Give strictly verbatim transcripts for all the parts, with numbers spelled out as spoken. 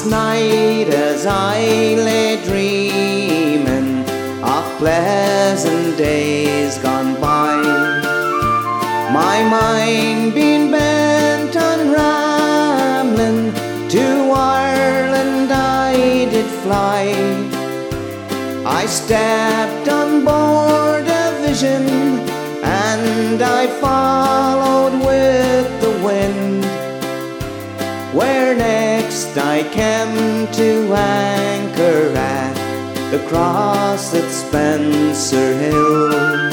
Last night as I lay dreaming of pleasant days gone by, my mind being bent on rambling, to Ireland I did fly. I stepped on board a vision and I followed with the wind, where next I came to anchor at the cross at Spencer Hill.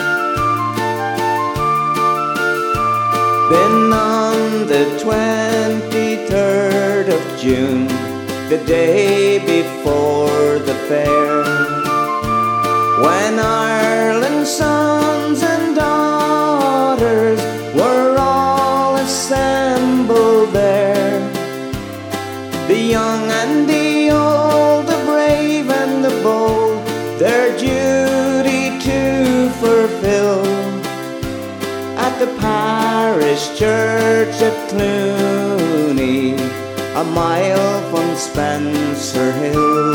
Been on the twenty-third of June, the day before the fair, when Ireland's sons and daughters were all assembled there. The young and the old, the brave and the bold, their duty to fulfill. At the parish church at Clooney, a mile from Spencer Hill,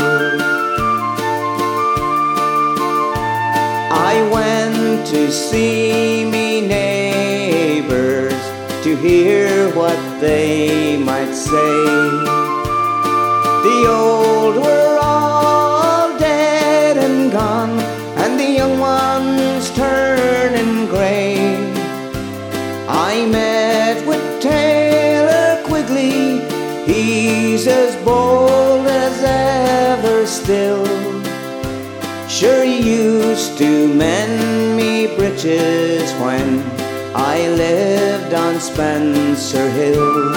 I went to see me neighbours, to hear what they might say. The old were all dead and gone, and the young ones turning grey. I met with Taylor Quigley, he's as bold as ever still. Sure, he used to mend me breeches when I lived on Spencer Hill.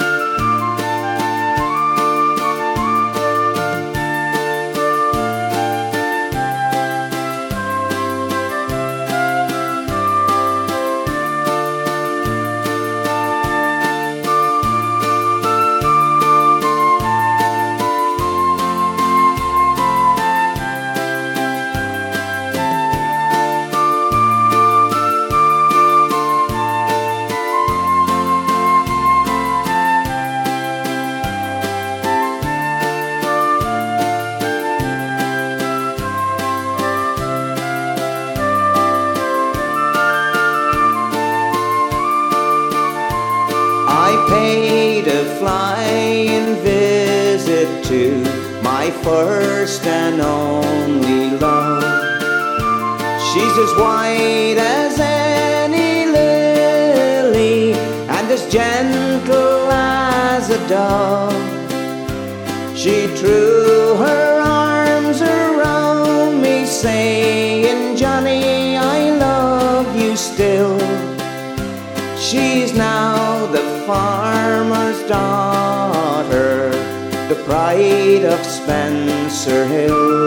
I paid a flying visit to my first and only love. She's as white as any lily and as gentle as a dove. She threw her arms around me, saying, "Johnny, I love you still." She's now the farmer's daughter, the pride of Spencer Hill.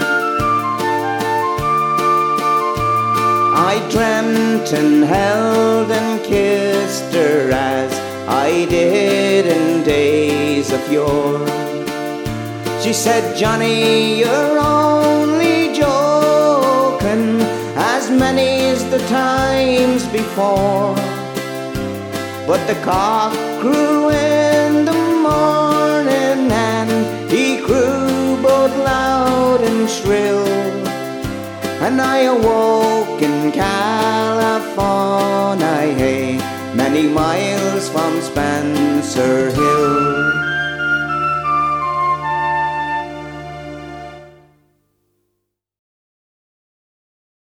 I dreamt and held and kissed her as I did in days of yore. She said, "Johnny, you're only joking, as many's the times before." But the cock crew in the morning, and he crew both loud and shrill, and I awoke in California, many miles from Spencer